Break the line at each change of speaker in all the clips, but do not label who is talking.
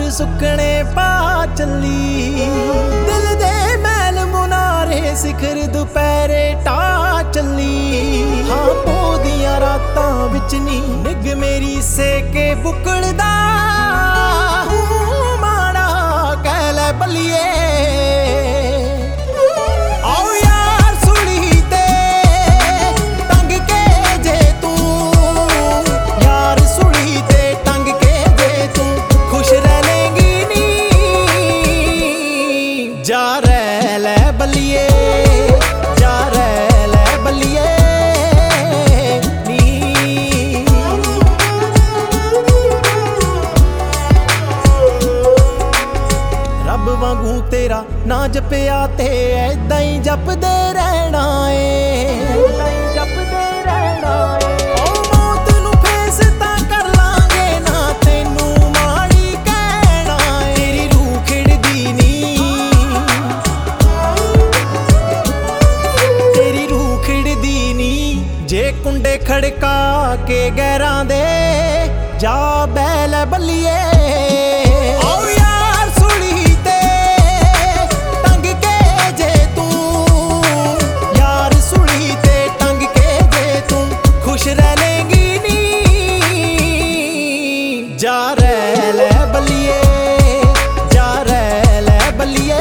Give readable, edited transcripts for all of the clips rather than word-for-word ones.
ਸੁੱਕਣੇ ਪਾ ਚੱਲੀ। ਦਿਲ ਦੇ ਮੈਲ ਮੁਨਾਰੇ ਸਿਖਰ ਦੁਪਹਿਰੇ ਟਾ ਚੱਲੀ। ਹਾਂ ਪੋ ਦੀਆਂ ਰਾਤਾਂ ਵਿੱਚ ਨੀ ਨਿੱਘ ਮੇਰੀ ਸੇਕੇ ਬੁਕਲਦਾ। ਮਾੜਾ ਕਹਿ ਲੈ ਬੱਲੀਏ ਜਾ ਰਹਿ ਲੈ ਬੱਲੀਏ, ਜਾ ਰਹਿ ਲੈ ਬੱਲੀਏ ਨੀ। ਰੱਬ ਵਾਂਗੂ ਤੇਰਾ ਨਾ ਜਪਿਆ ਤੇ ਐਦਾਂ ਹੀ ਜਪਦੇ ਰਹਿਣਾ ਏ, ਐਦਾਂ ਹੀ ਜਪਦੇ ਰਹਿਣਾ ਏ। ਜੇ ਕੁੰਡੇ ਖੜਕਾ ਕੇ ਗੈਰਾਂ ਦੇ ਜਾ ਬਹਿ ਲੈ ਬੱਲੀਏ। ਆਓ ਯਾਰ ਸੁਲੀ ਤੇ ਟੰਗ ਕੇ ਜੇ ਤੂੰ, ਯਾਰ ਸੁਲੀ ਤੇ ਟੰਗ ਕੇ ਜੇ ਤੂੰ ਖੁਸ਼ ਰਹਿ ਲੇਂਗੀ ਨੀ। ਜਾ ਰਹਿ ਲੈ ਬੱਲੀਏ, ਜਾ ਰਹਿ ਲੈ ਬੱਲੀਏ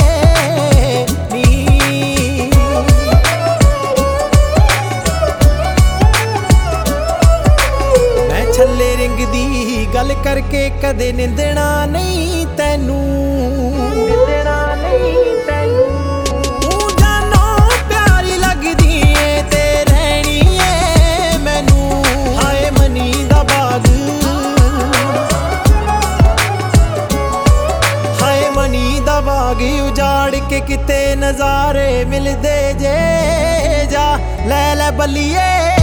ਛੱਲੇ ਰਿੰਗ ਦੀ ਗੱਲ ਕਰਕੇ ਕਦੇ ਨਿੰਦਣਾ ਨਹੀਂ ਤੈਨੂੰ, ਨਿੰਦਣਾ ਨਹੀਂ ਤੈਨੂੰ। ਤੂੰ ਜਾਨੋਂ ਪਿਆਰੀ ਲੱਗਦੀ ਏ ਤੇ ਰਹਿਣੀ ਏ ਮੈਨੂੰ। ਹਾਏ ਮਨੀ ਦਾ ਬਾਗ, ਹਾਏ ਮਨੀ ਦਾ ਬਾਗ ਉਜਾੜ ਕੇ ਕਿਤੇ ਨਜ਼ਾਰੇ ਮਿਲਦੇ ਜੇ। ਜਾ ਲੈ ਲੈ ਬੱਲੀਏ।